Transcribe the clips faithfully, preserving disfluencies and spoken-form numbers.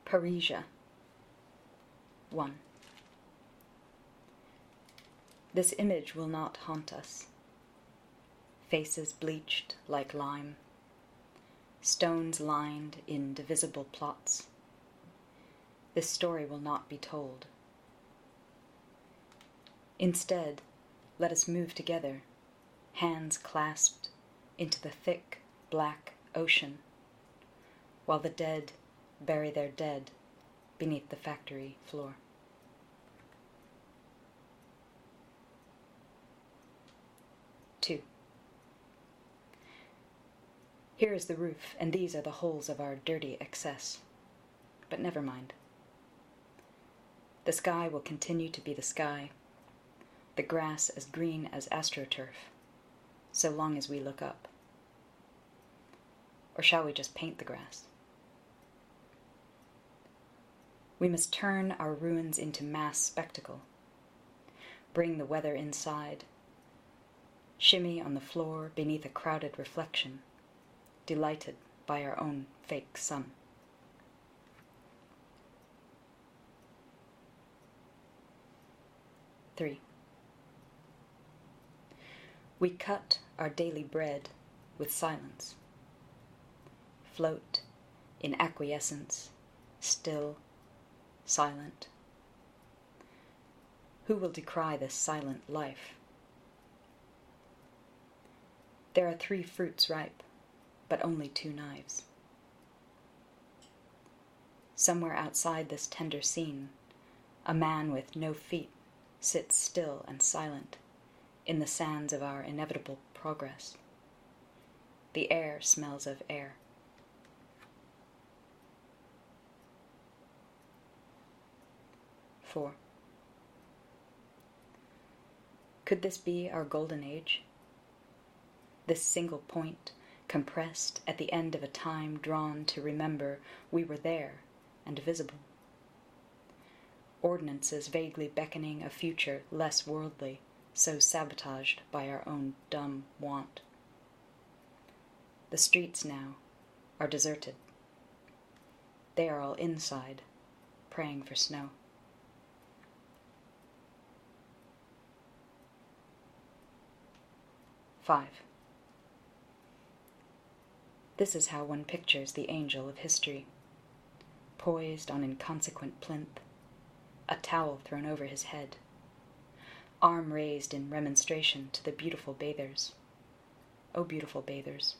Parrhesia. one. This image will not haunt us. Faces bleached like lime, stones lined in divisible plots. This story will not be told. Instead, let us move together, hands clasped into the thick, black ocean, while the dead bury their dead beneath the factory floor. Two. Here is the roof, and these are the holes of our dirty excess. But never mind. The sky will continue to be the sky, the grass as green as astroturf, so long as we look up. Or shall we just paint the grass? We must turn our ruins into mass spectacle, bring the weather inside, shimmy on the floor beneath a crowded reflection, delighted by our own fake sun. Three. We cut our daily bread with silence, float in acquiescence, still, silent. Who will decry this silent life? There are three fruits ripe, but only two knives. Somewhere outside this tender scene, a man with no feet sits still and silent in the sands of our inevitable progress. The air smells of air. Four. Could this be our golden age? This single point, compressed at the end of a time drawn to remember we were there and visible. Ordinances vaguely beckoning a future less worldly, so sabotaged by our own dumb want. The streets now are deserted. They are all inside, praying for snow. Five. This is how one pictures the angel of history, poised on inconsequent plinth, a towel thrown over his head, arm raised in remonstration to the beautiful bathers. O beautiful bathers.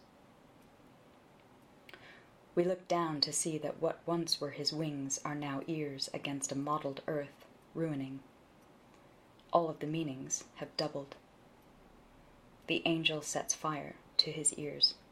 We look down to see that what once were his wings are now ears against a mottled earth, ruining. All of the meanings have doubled. The angel sets fire to his ears.